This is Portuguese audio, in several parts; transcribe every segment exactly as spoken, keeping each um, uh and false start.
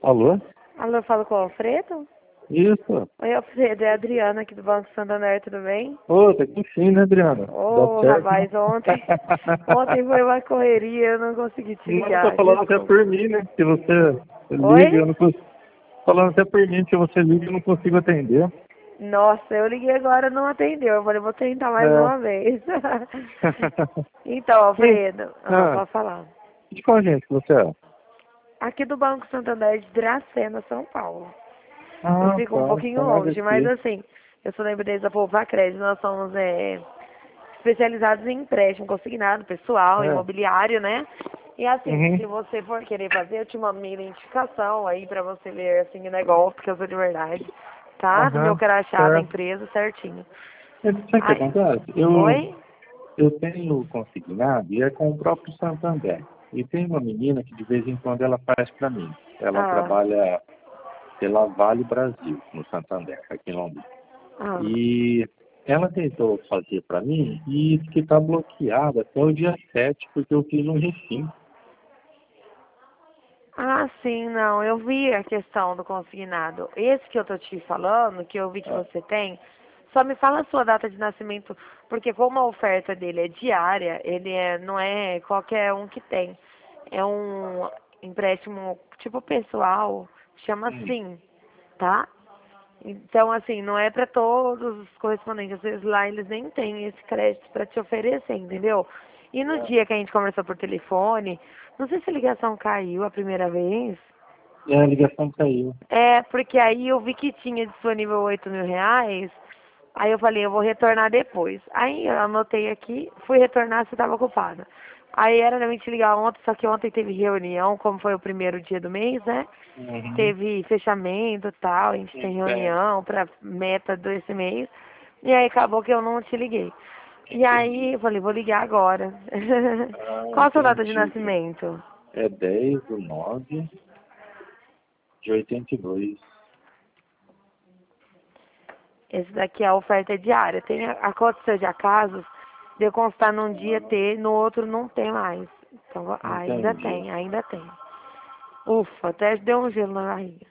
Alô? Alô, eu falo com o Alfredo? Isso. Oi, Alfredo, é a Adriana aqui do Banco Santander, tudo bem? Ô, tá aqui sim, né, Adriana? Dá Ô, certo, né? rapaz, ontem, ontem foi uma correria, eu não consegui te Não, tá ligar, falando até desculpa. por mim, né? Que você liga, Oi? eu não consigo. Falando até por mim, que você liga e eu não consigo atender. Nossa, eu liguei agora, não atendeu, eu falei, vou tentar mais É. uma vez. Então, Sim. Alfredo, ah, Ah, pode falar. de qual gente que você é? Aqui do Banco Santander de Dracena, São Paulo. Eu Ah, fico um tá. pouquinho Chamada longe, mas aqui. assim, eu sou da empresa Povo Crédito, nós somos é, especializados em empréstimo consignado, pessoal, É. imobiliário, né? E assim, Uhum. se você for querer fazer, eu te mando minha identificação aí pra você ver assim o negócio, porque eu sou de verdade, tá? Do meu Aham. crachá da Certo. empresa certinho. É, sabe o que Ai, acontece? Eu, oi? eu tenho consignado e é com o próprio Santander. E tem uma menina que de vez em quando ela faz para mim. Ela Ah, trabalha pela Vale Brasil, no Santander, aqui em Londrina. ah. E ela tentou fazer para mim e disse que está bloqueada até o dia sete, porque eu fiz um refim. Ah, sim, não, eu vi a questão do consignado. Esse que eu tô te falando, que eu vi que Ah, você tem, só me fala a sua data de nascimento, porque como a oferta dele é diária, ele é, não é qualquer um que tem. É um empréstimo tipo pessoal, chama hum, SIM, tá? Então, assim, não é para todos os correspondentes. Às vezes lá eles nem têm esse crédito para te oferecer, entendeu? E no é. dia que a gente conversou por telefone, não sei se a ligação caiu a primeira vez. E a ligação caiu. É, porque aí eu vi que tinha disponível oito mil reais. Aí eu falei, eu vou retornar depois. Aí eu anotei aqui, fui retornar se estava ocupada. Aí era pra mim te ligar ontem, só que ontem teve reunião, como foi o primeiro dia do mês, né? Uhum. Teve fechamento e tal, a gente tem Entendo. reunião pra meta desse mês. E aí acabou que eu não te liguei. E aí eu falei, vou ligar agora. Ah, Qual a sua data de entendi. nascimento? É dez do nove de oitenta e dois. Esse daqui é a oferta diária. Tem a, aconteceu de acasos de eu constar num dia ter, no outro não tem mais. Então ainda Entendi. tem, ainda tem. Ufa, até deu um gelo na barriga.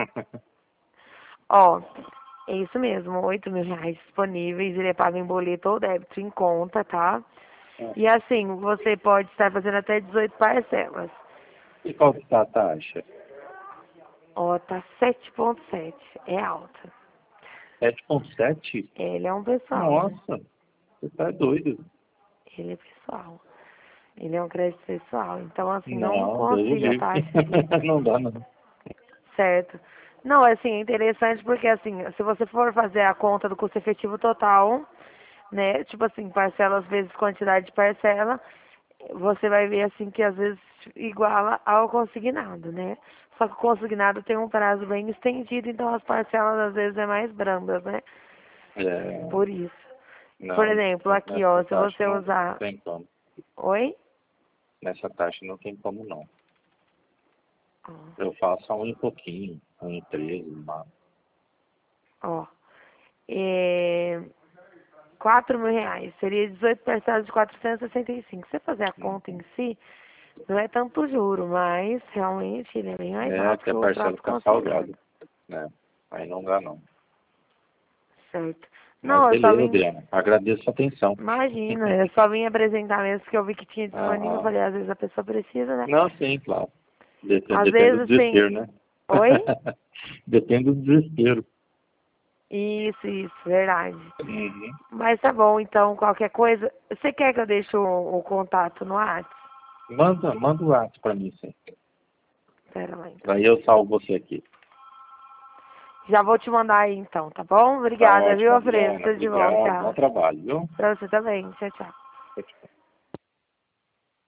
Ó, é isso mesmo, oito mil reais disponíveis, ele é pago em boleto ou débito em conta, tá? E assim, você pode estar fazendo até dezoito parcelas. E qual que tá a taxa? Ó, tá sete ponto sete, é alta. Sete vírgula sete? Ele é um pessoal, né? Nossa, você tá doido. Ele é pessoal. Ele é um crédito pessoal. Então, assim, não Não, Deus o consigo a livre. taxa aqui. Não dá, não. Certo. Não, assim, é interessante porque, assim, se você for fazer a conta do custo efetivo total, né, tipo assim, parcelas vezes quantidade de parcela, você vai ver, assim, que às vezes iguala ao consignado, né? Só que o consignado tem um prazo bem estendido, então as parcelas às vezes é mais brandas, né? É, Por isso. Por não, exemplo, aqui, nessa ó, se taxa você não usar... tem como. Oi? Nessa taxa não tem como, não. Ó, Eu faço a um e pouquinho, um e treze, mas... ó. É... quatro mil reais, seria dezoito parcelas de quatrocentos e sessenta e cinco. Se você fazer a conta em si, não é tanto juro, mas realmente ele é bem mais É, alto que que a o parcela próprio fica consignado, salgada, né? Aí não dá, não. certo? Mas Não, eu só beleza, vim, Adriana. Agradeço a atenção. imagina, eu só vim apresentar mesmo porque eu vi que tinha disponível, eu Ah, falei, às vezes a pessoa precisa, né? não, sim, claro. Depende, Às depende do vezes tem, desespero, né? oi? Depende do desespero. Isso, isso, verdade. Uhum. Mas tá bom, então, qualquer coisa, você quer que eu deixe o, o contato no WhatsApp? Manda, manda o ato pra mim, sim. Pera lá, então. Aí eu salvo você aqui. Já vou te mandar aí então, tá bom? Tá Obrigada, viu, ótimo, Alfredo? Adriana. Tudo de bom, Obrigado. Bom tchau. trabalho, viu? Pra você também, tchau, tchau. Tchau, tchau.